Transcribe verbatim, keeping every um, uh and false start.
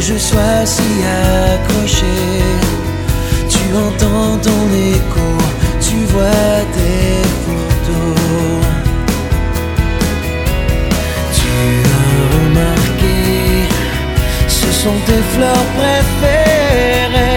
je sois si accroché. Tu entends ton écho, tu vois des photos. Tu as remarqué, ce sont tes fleurs préférées.